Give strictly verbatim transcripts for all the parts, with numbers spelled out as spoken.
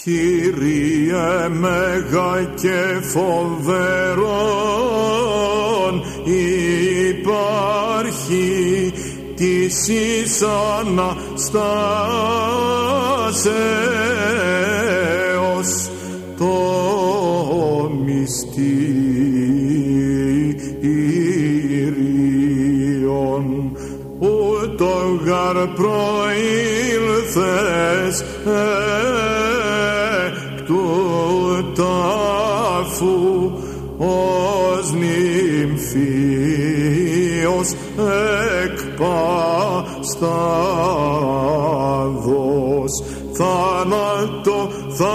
Κύριε μέγα και φοβερόν υπάρχει της εις Αναστάσεως το μυστήριον, ούτω γαρ προήλθες εκ του τάφου ως νυμφίος εκ παστάδος, θάνατο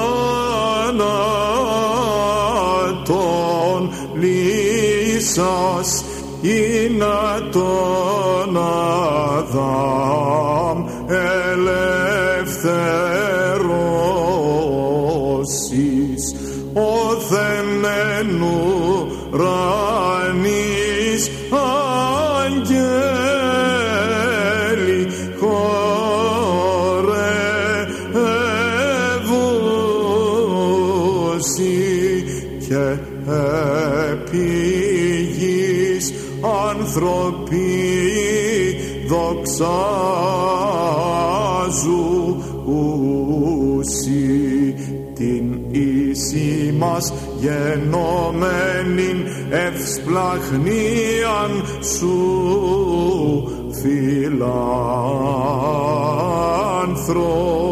θάνατον λύσας είναι τον Αδάμ ελευθερώσεις, όθεν εν ουρανής αγγέλοι χορεύουσι και επί γης άνθρωποι δοξάζουσι την ίση μας γενόμενην ευσπλαχνίαν σου φιλάνθρωποι.